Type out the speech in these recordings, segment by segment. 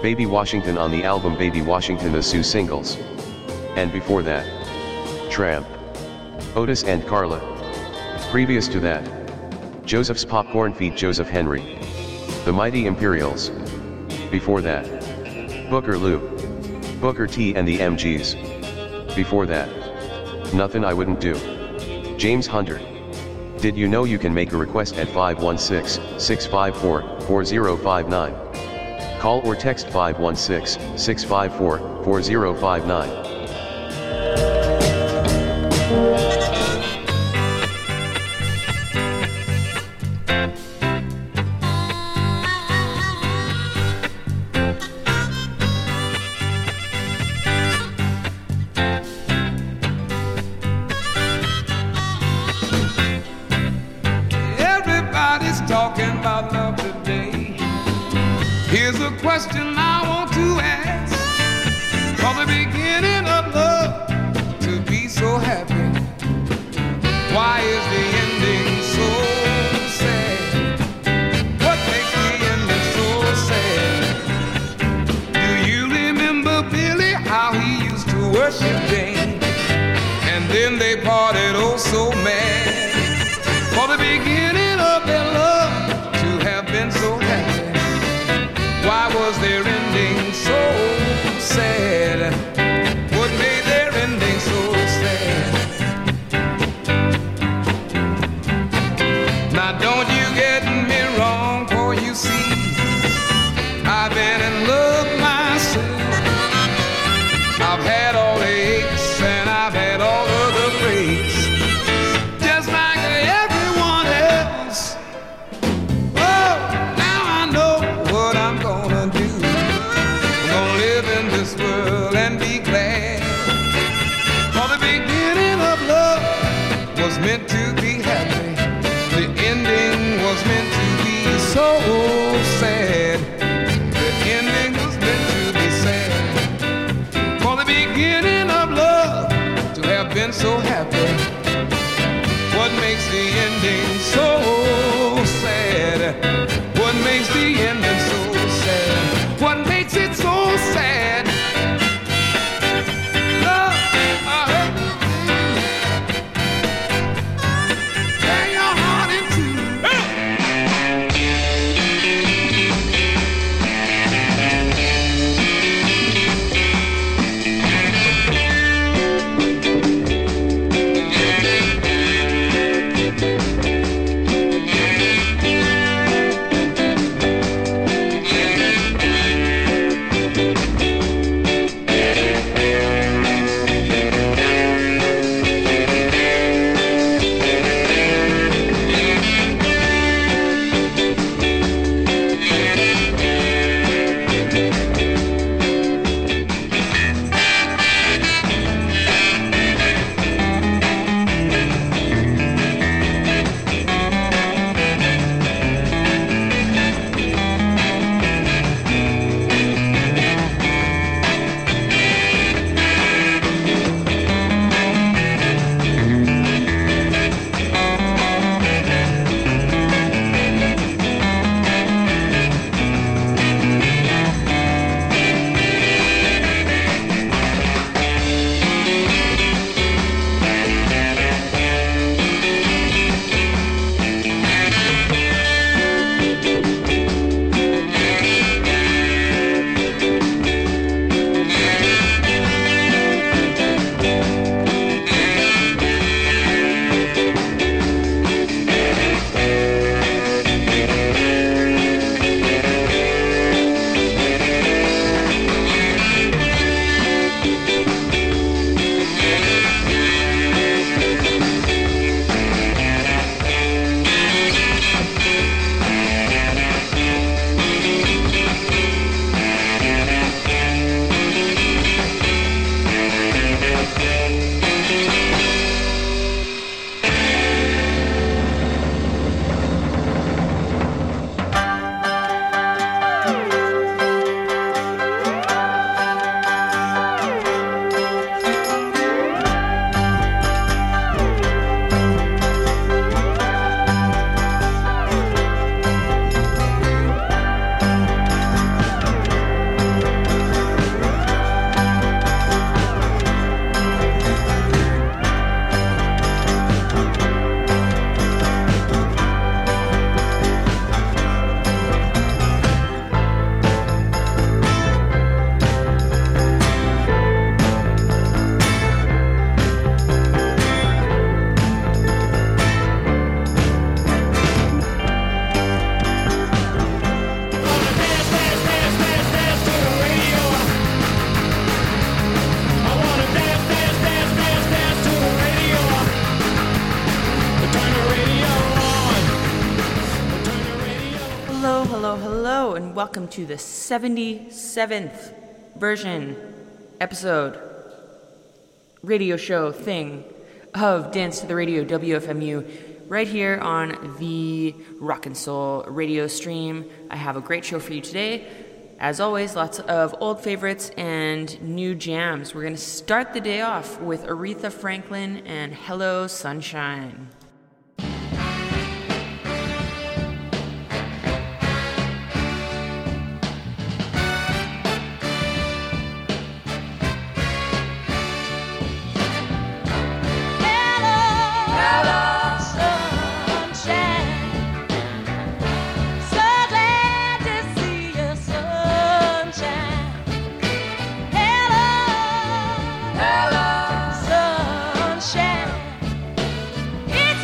Baby Washington on the album Baby Washington, the Sue singles. And before that, Tramp, Otis and Carla. Previous to that, Joseph's Popcorn feat. Joseph Henry, The Mighty Imperials. Before that, Booker Lou, Booker T and the MGs. Before that, Nothing I Wouldn't Do, James Hunter. Did you know you can make a request at 516-654-4059? Call or text 516-654-4059. Talking about love today. Here's a question I want to ask. For the beginning of love to be so happy, why is the ending so sad? What makes the ending so sad? Do you remember Billy, how he used to worship Jane, and then they parted oh so mad? For the beginning of their love to have been so happy, why was their ending so sad? What made their ending so sad? Now don't you get me wrong, for you see, I've been in love myself. I've had all the aches and I've had all of the breaks, just like everyone else. Oh, now I know what I'm gonna do. I'm gonna live in this world and be glad. For the beginning of love was meant to be happy. The ending was meant to be so sad. The ending was meant to be sad. For the beginning of love to have been so happy, what makes the ending so sad? What makes the ending so sad? What makes it so sad? Love, welcome to the 77th episode, radio show thing of Dance to the Radio WFMU, right here on the Rock and Soul radio stream. I have a great show for you today. As always, lots of old favorites and new jams. We're going to start the day off with Aretha Franklin and Hello Sunshine. It's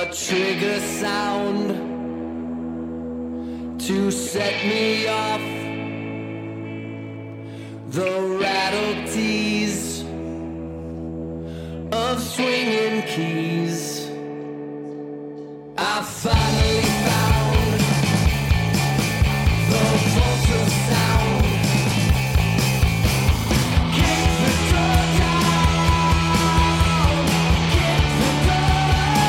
the trigger sound to set me off. The rattle tease of swinging keys. I finally found the pulse of sound. Kick the door down. Kick the door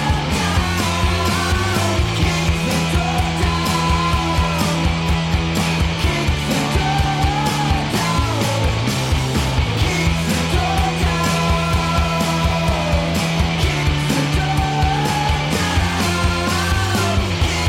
down. Kick the door down. Kick the door down. Kick the door down. Kick the door down.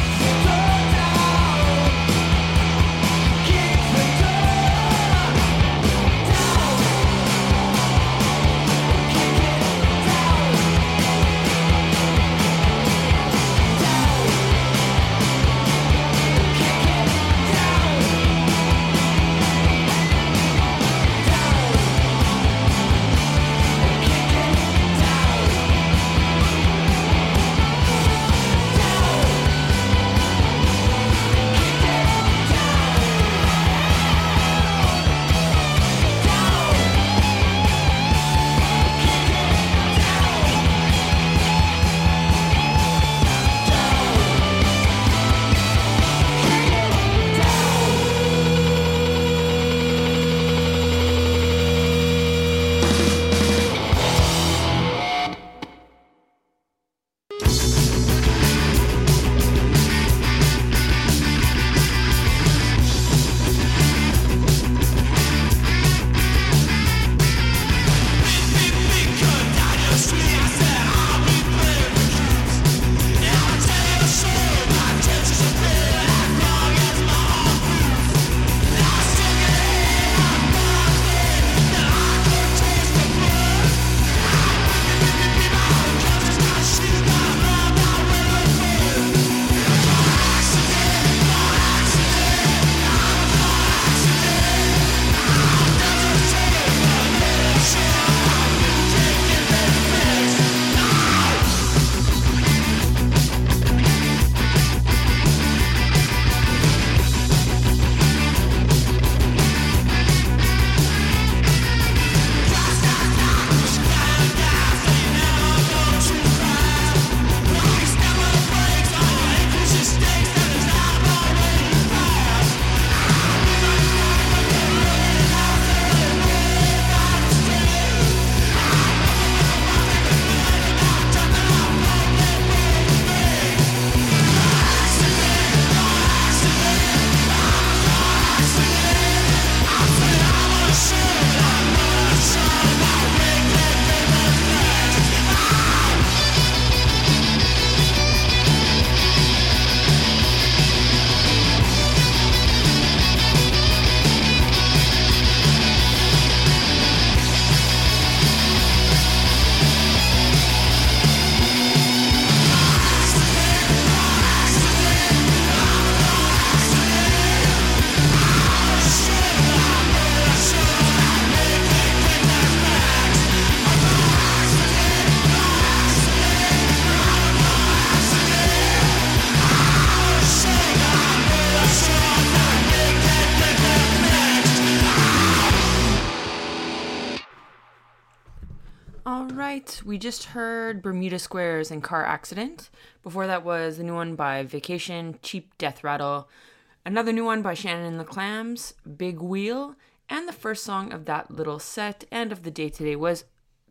right, we just heard Bermuda Squares and Car Accident. Before that was the new one by Vacation, Cheap Death Rattle. Another new one by Shannon and the Clams, Big Wheel. And the first song of that little set and of the day today was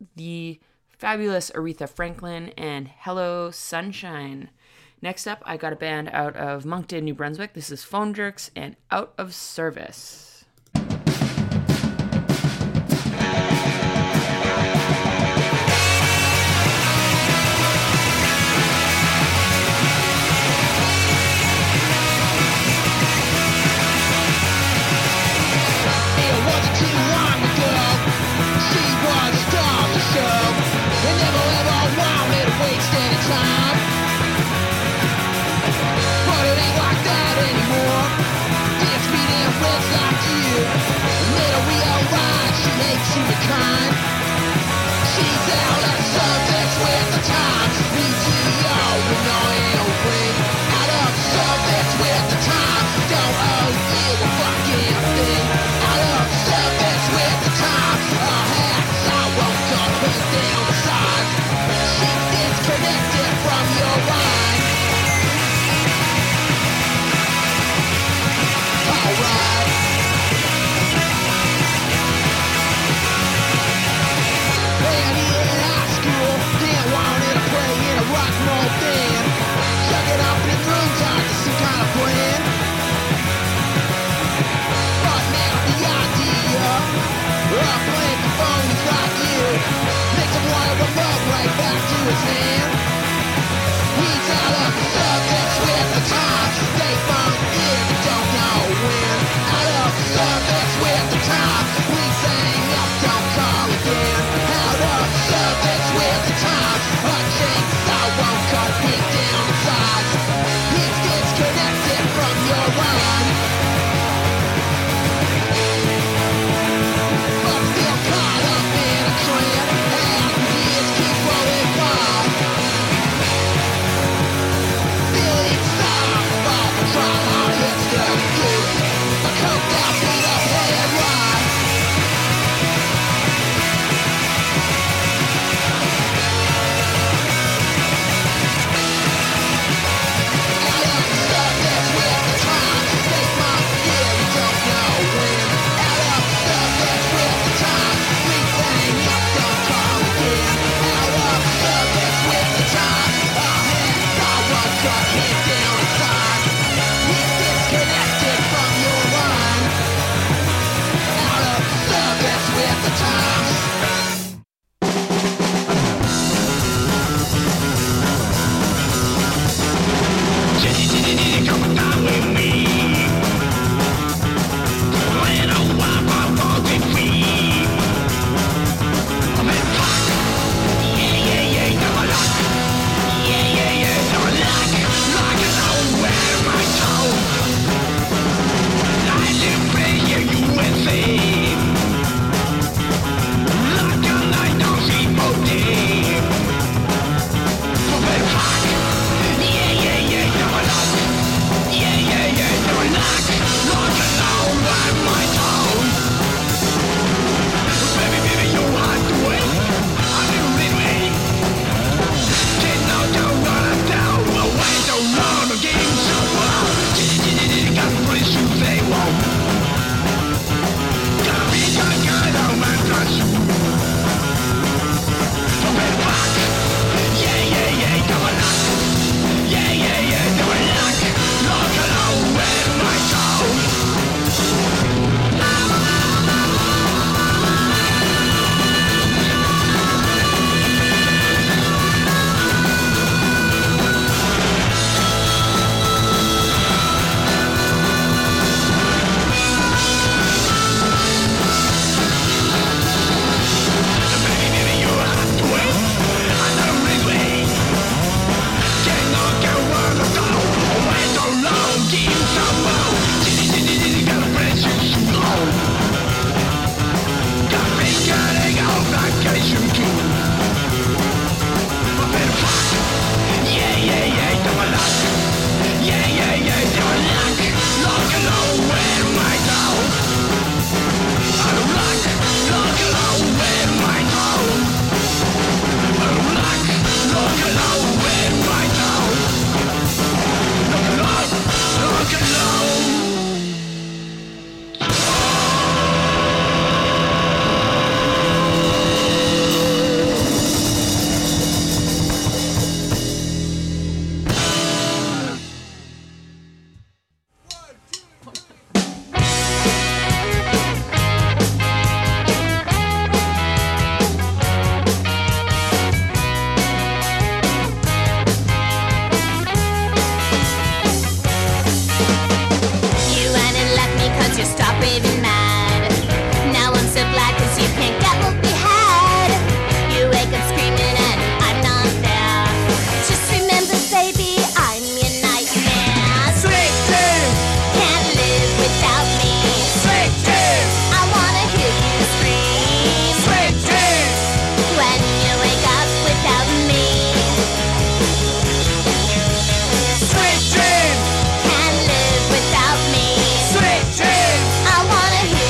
the fabulous Aretha Franklin and Hello Sunshine. Next up, I got a band out of Moncton, New Brunswick. This is Phone Jerks and Out of Service. But it ain't like that anymore. Dance me in red side. I wanna hear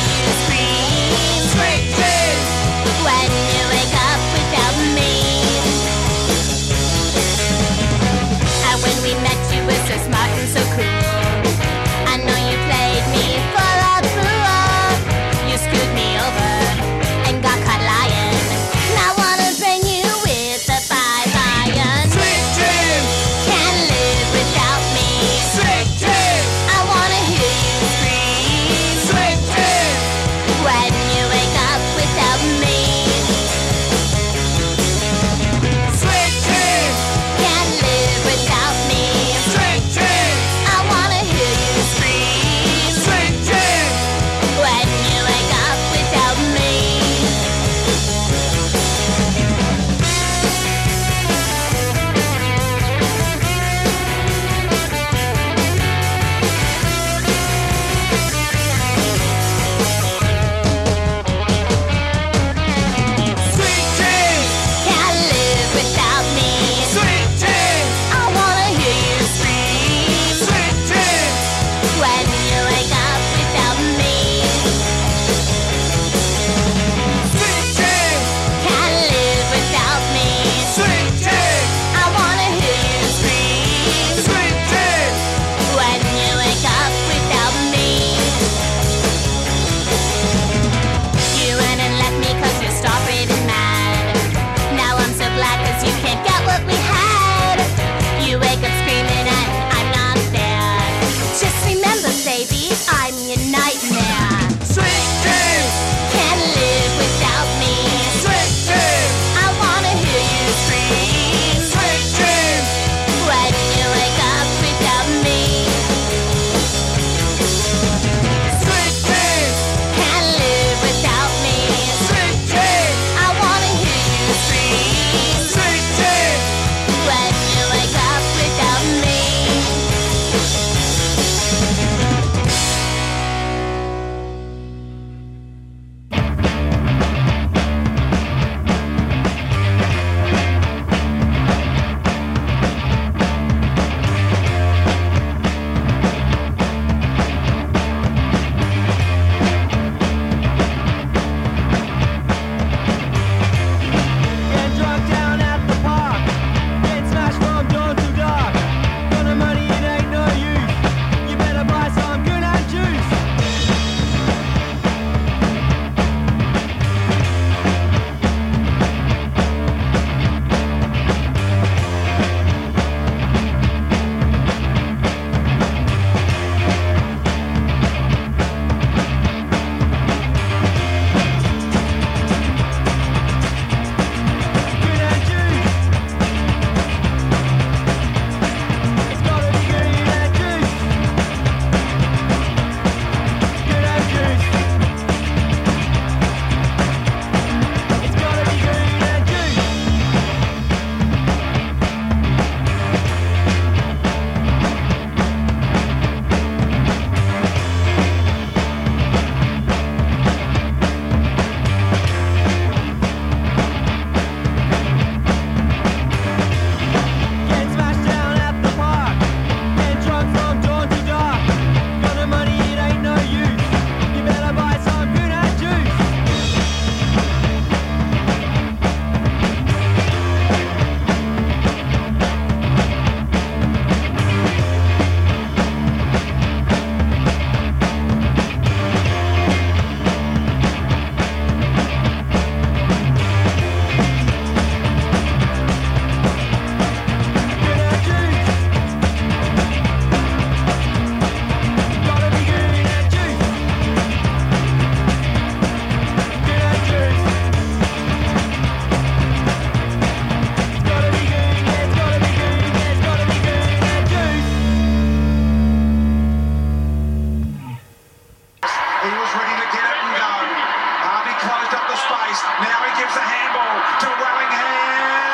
ready to get it and go. Harvey closed up the space. Now he gives the handball to Wellingham.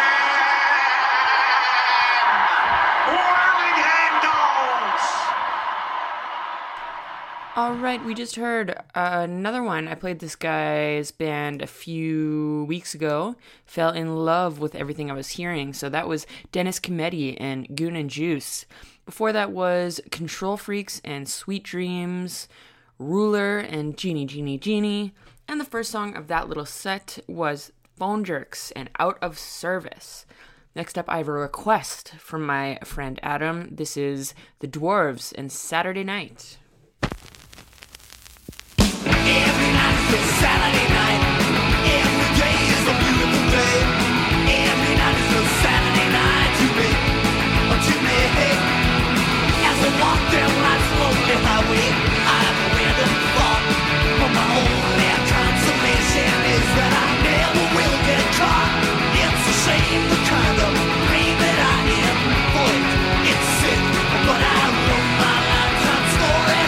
Wellingham goals! All right, we just heard another one. I played this guy's band a few weeks ago. Fell in love with everything I was hearing. So that was Dennis Cometti and Goon and Juice. Before that was Control Freaks and Sweet Dreams, Ruler and Genie, Genie, Genie. And the first song of that little set was Phone Jerks and Out of Service. Next up, I have a request from my friend Adam. This is The Dwarves and Saturday Night. Every night is a Saturday night. Every day is a beautiful day. Every night is a Saturday night to me. To me. As I walk down life's lonely highway, I have a random thought. But my only consolation is that I never will get caught. It's a shame the kind of pain that I am. Boy, it's sick. But I wrote my lifetime story.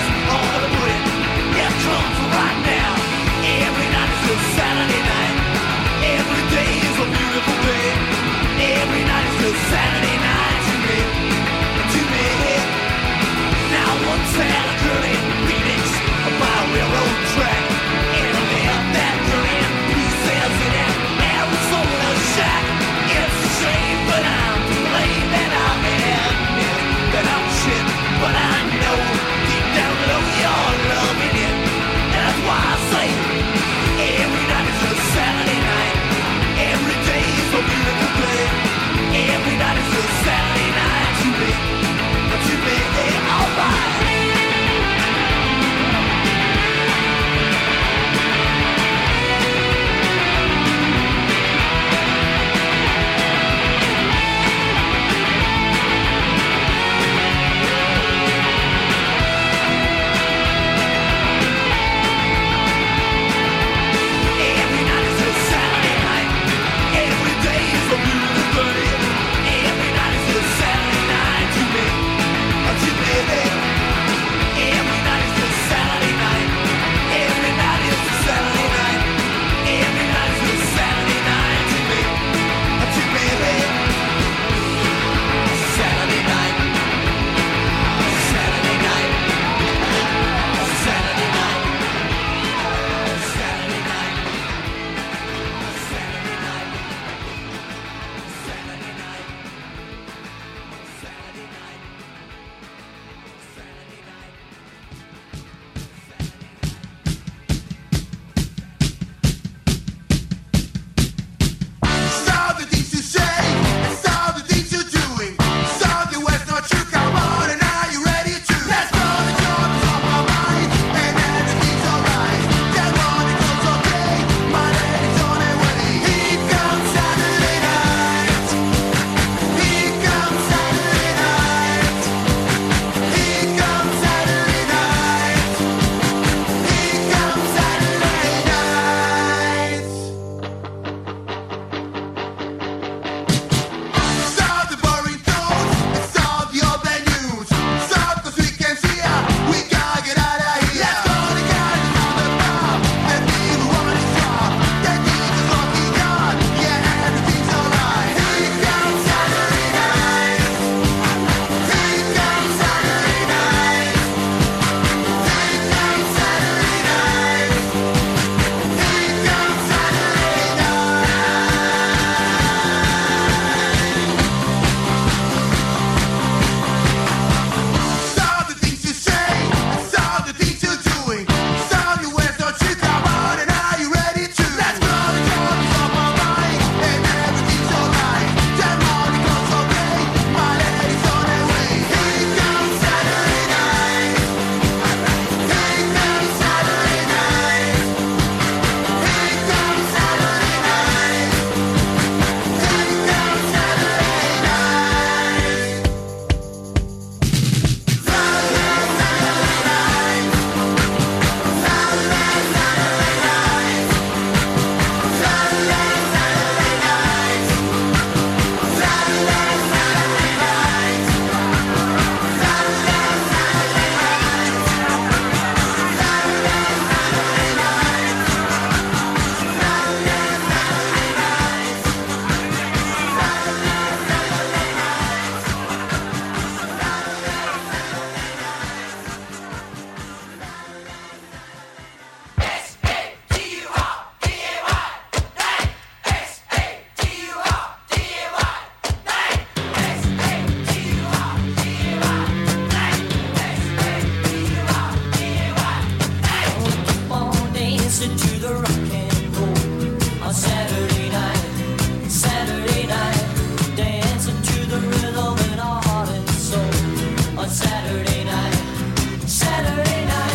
dancing to the rock and roll on Saturday night, Saturday night, dancing to the rhythm in our heart and soul on Saturday night, Saturday night.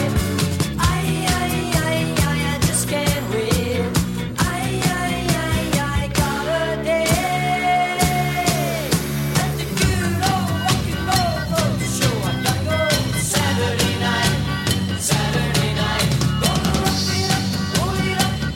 I just can't wait. I got a day at the good old rock and roll show. I gotta go Saturday night, Saturday night. Gonna rock it up, roll it up,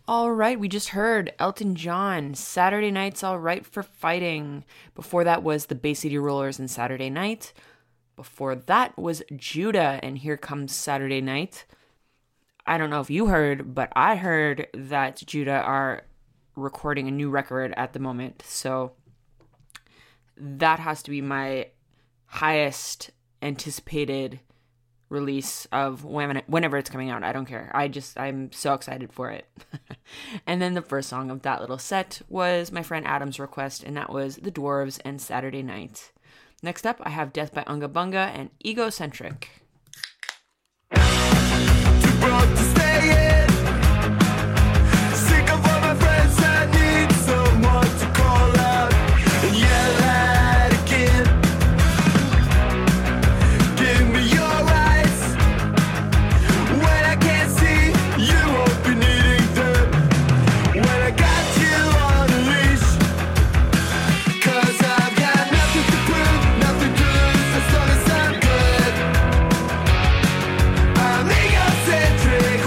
All right, we just heard Elton John, Saturday Night's All Right for Fighting. Before that was the Bay City Rollers and Saturday Night. Before that was Judah, and Here Comes Saturday Night. I don't know if you heard, but I heard that Judah are recording a new record at the moment. So that has to be my highest anticipated release of whenever it's coming out. I don't care. I'm so excited for it. And then the first song of that little set was my friend Adam's request, and that was The Dwarves and Saturday Night. Next up, I have Death by Unga Bunga and Egocentric. Too broke to stay in. Sick of all my friends, I need someone to call out and yell at again. Give me your rights when I can't see you won't be needing them. When I got you on a leash, 'cause I've got nothing to prove, nothing to lose as long as I'm good. I'm egocentric.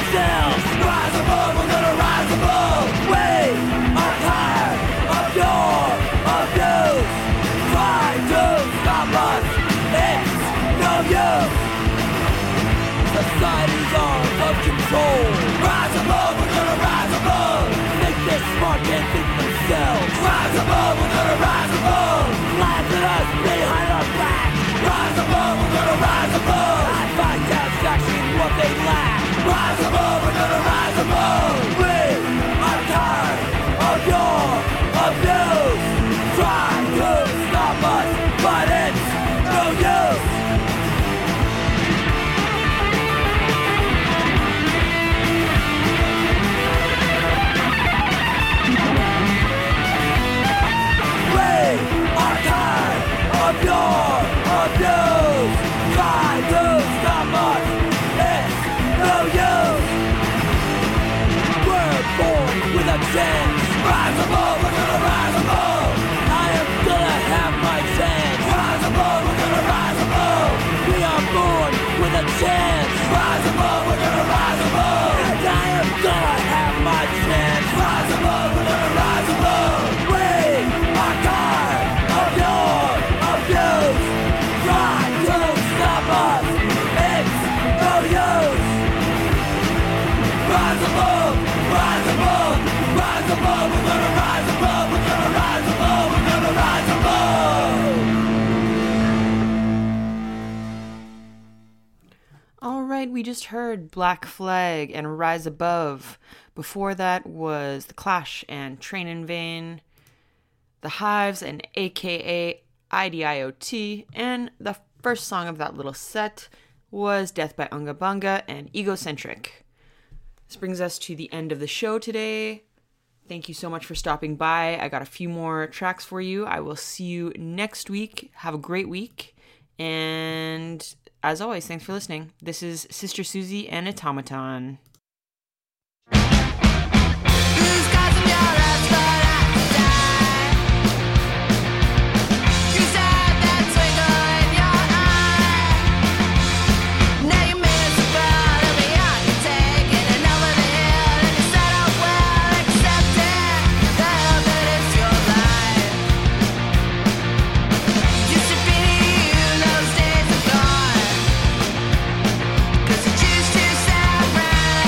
themselves. Rise above, we're gonna rise above. We are tired of your abuse. Try to stop us, it's no use. Society's arms of control. Rise above, we're gonna rise above. Think they're smart, can't think themselves. Rise above, we're gonna rise above. Laugh at us behind our back. Rise above, we're gonna rise above. I find satisfaction in what they lack. Rise above, we're gonna rise above. We are tired of your abuse. Try to stop us, but it's no use. Of your abuse. Try to stop us, it's no use. We're born with a chance. Rise above, we're gonna rise above. I am gonna have my chance. Rise above, we're gonna rise above. We are born with a chance. Rise above, we're gonna rise above. And I am gonna have my chance. Rise above, we're gonna rise above. We are tired of your abuse. Try to stop us, it's no use. Rise above, rise above, rise above. We're gonna rise above, we're gonna rise above, we're gonna rise above. All right, we just heard Black Flag and Rise Above. Before that was The Clash and Train in Vain, The Hives and AKA IDIOT, and the first song of that little set was Death by Unga Bunga and Egocentric. This brings us to the end of the show today. Thank you so much for stopping by. I got a few more tracks for you. I will see you next week. Have a great week. And as always, thanks for listening. This is Sister Susie and Automaton. Cause you choose to sound right.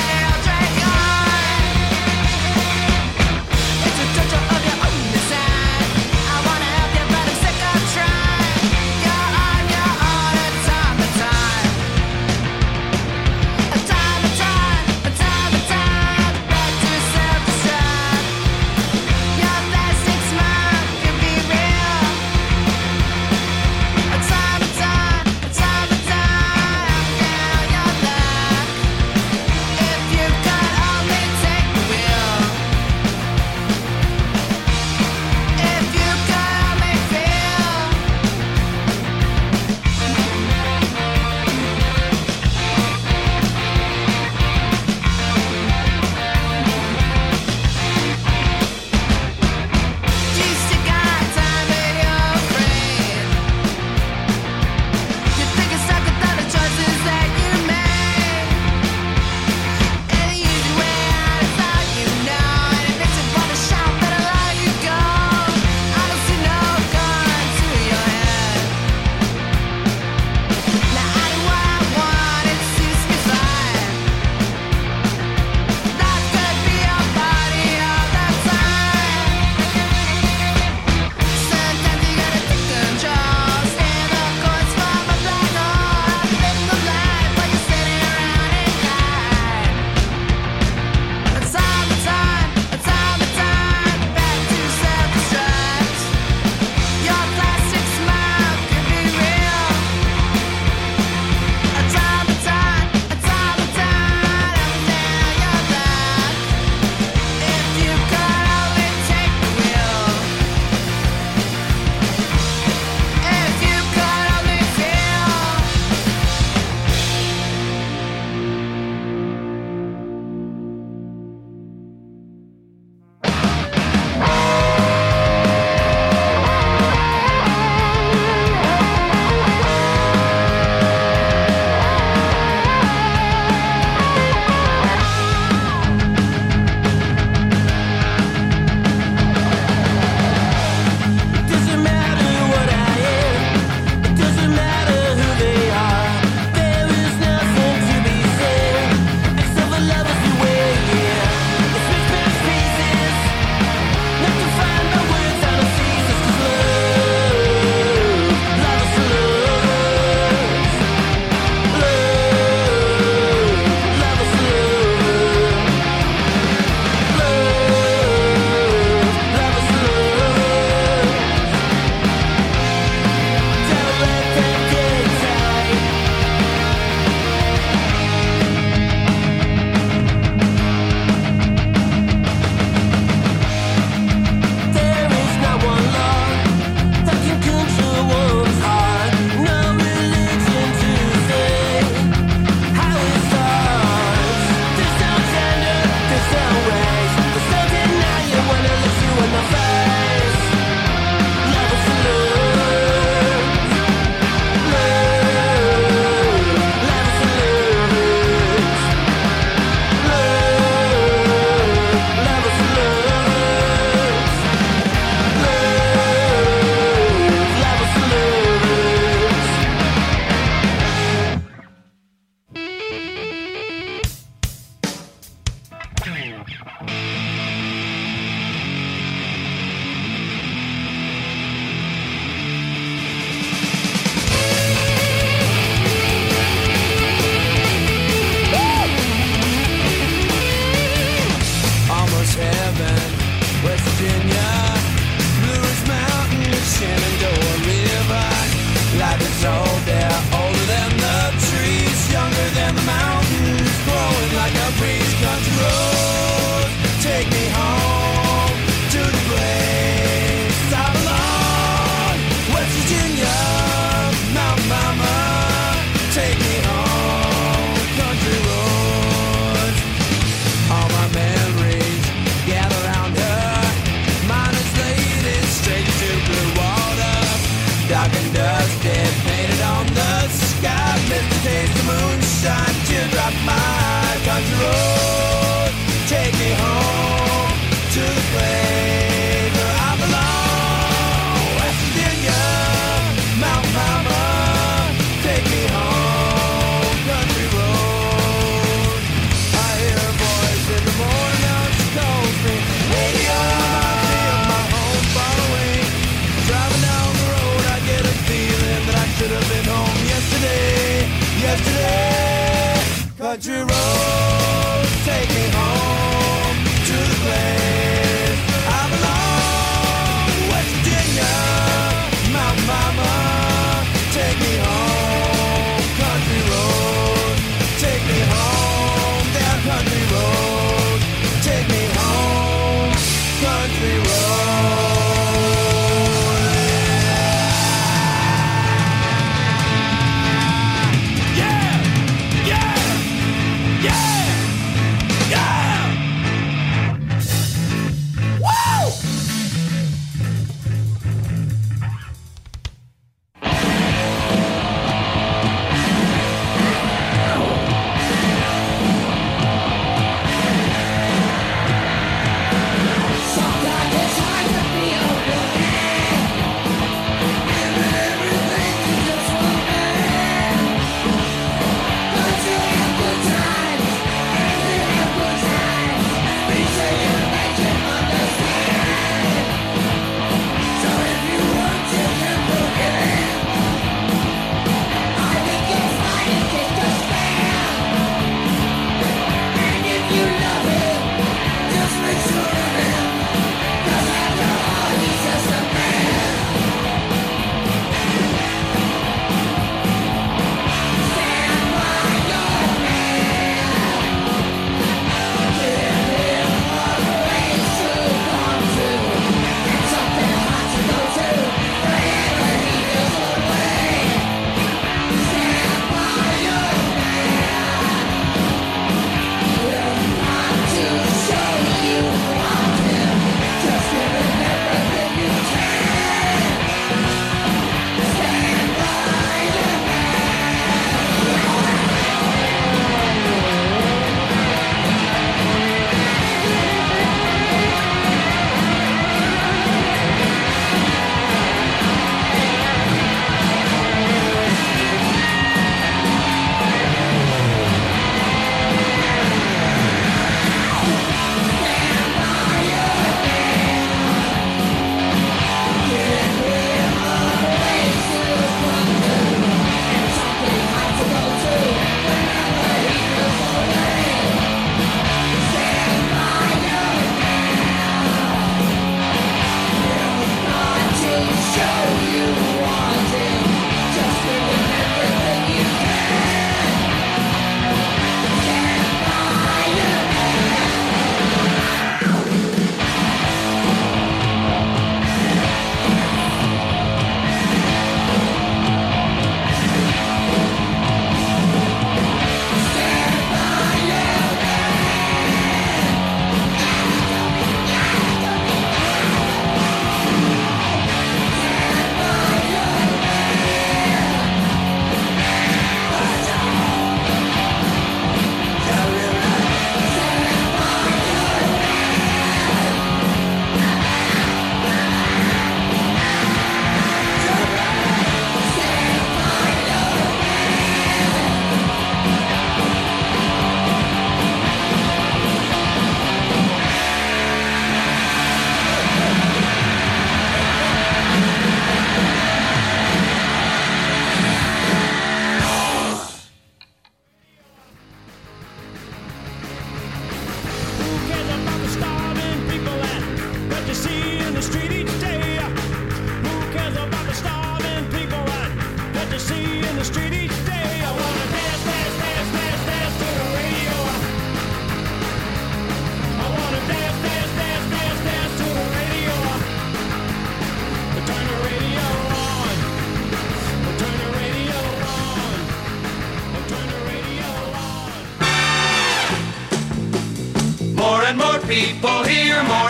West Virginia, Blue Ridge Mountain, Shenandoah River. Life is old there, older than the trees, younger than the mountains, growing like a breeze. Country road, take me home to the place I belong. West Virginia, Mountain Mama, take me home. Country roads, all my memories gather round her. Miners ladies, straight to blue water, dark and dusty, painted on the sky. Misty taste of moonshine, teardrop my country road. Take me home to the place where I belong. West Virginia, Mountain Mama, take me home. Country road. I hear a voice in the morning now she calls me. Radio reminds me of my home far away. Driving down the road I get a feeling that I should have been home yesterday. Country road, take me home to the place I belong. West Virginia, Mountain Mama, take me home. Country road, take me home. Down country road, take me home. Country road. Sometimes it's hard to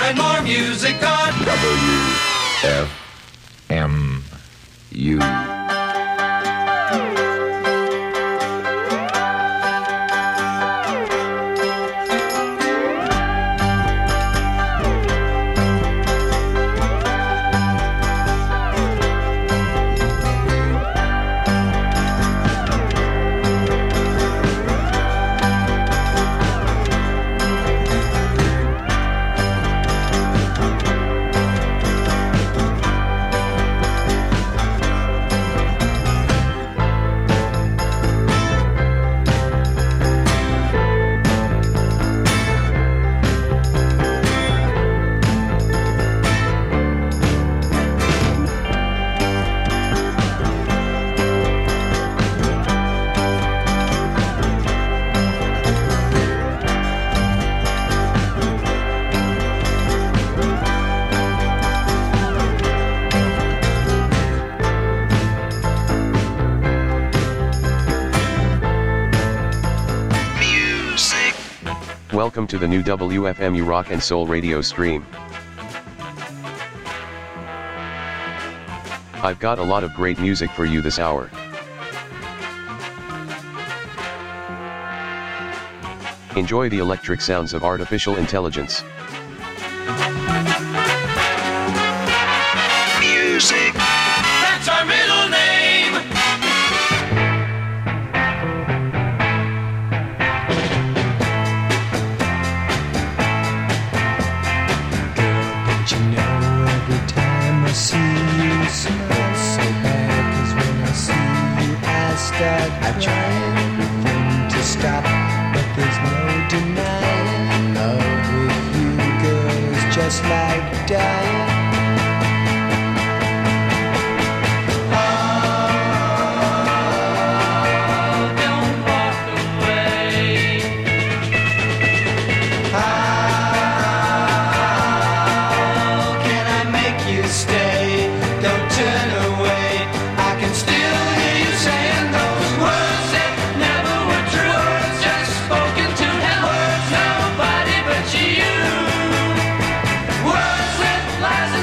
and more music on WFMU. Welcome to the new WFMU Rock and Soul radio stream. I've got a lot of great music for you this hour. Enjoy the electric sounds of artificial intelligence. music. That's our middle name. Don't you know every time I see you smile so bad? 'Cause when I see you I start I try everything to stop, but there's no denying love with you, girl, is just like dying. Lies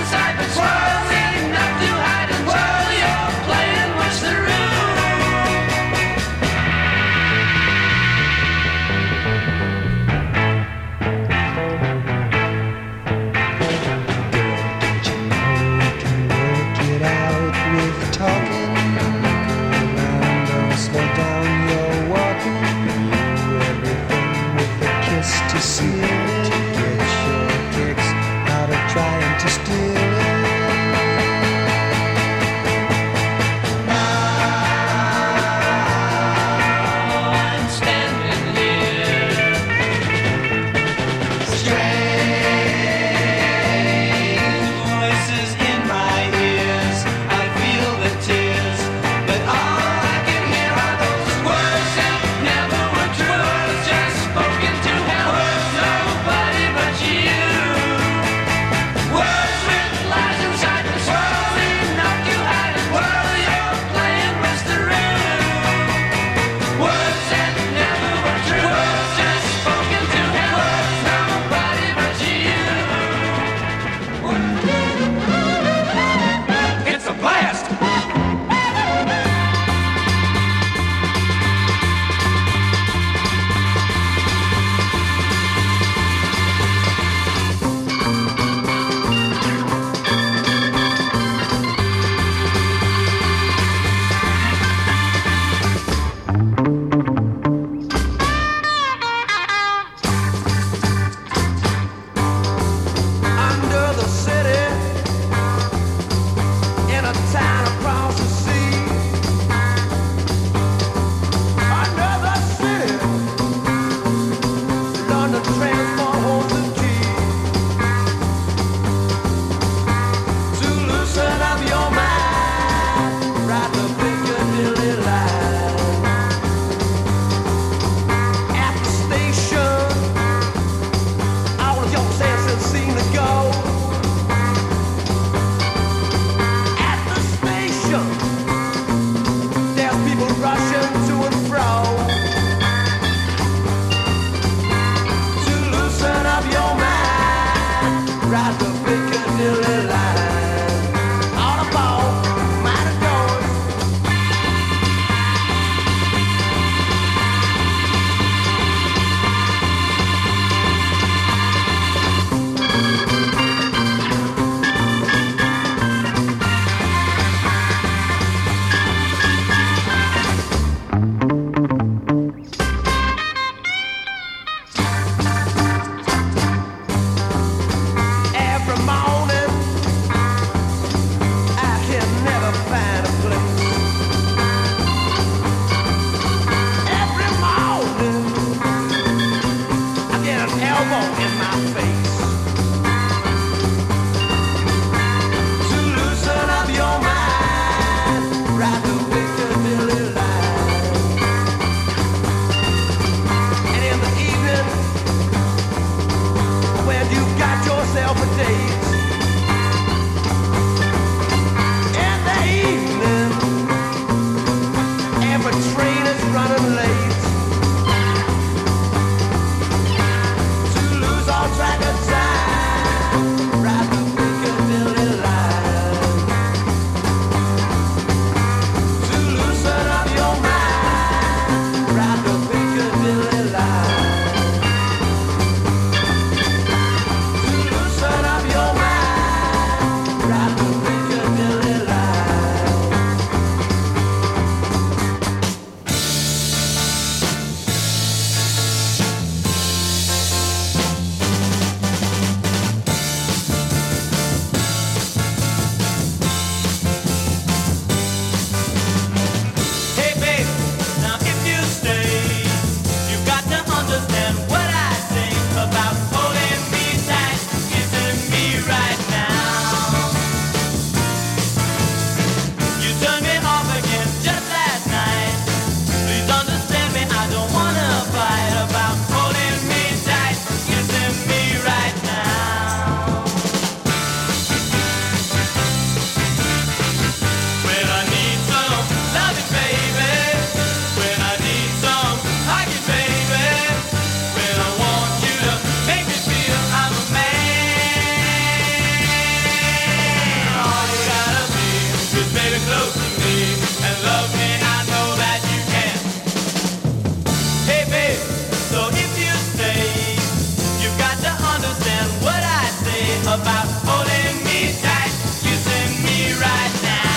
hell for days. In the evening, every train is running late. To lose all track of time, ride the Piccadilly line. To loosen up your mind, ride the Piccadilly line. To loosen up your mind, ride the Piccadilly line. Hey babe, now if you stay, you got to understand what I say about holding me tight, kissing me right now. You turned me off again just last night. Please understand me, I don't wanna fight about holding me tight, kissing me right now. When I need some loving, baby. When I need some hugging, baby. When I want you to make me feel I'm a man. All you gotta be is baby close to me and love me. I know that you can. Hey babe, so if you stay, you've got to understand what I say about holding me tight, kissing me right now.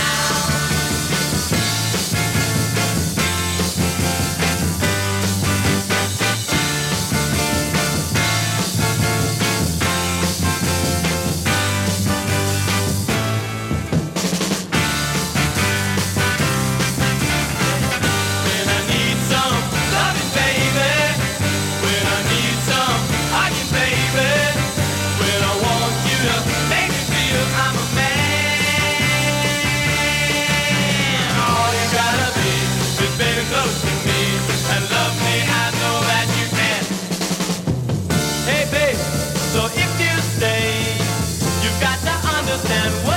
When I need some loving, baby. When I need some hugging, baby. When I want you to make me feel I'm a man. All you gotta be is baby close to me and love me. I know that you can. Hey babe, so if you stay, you've got to understand what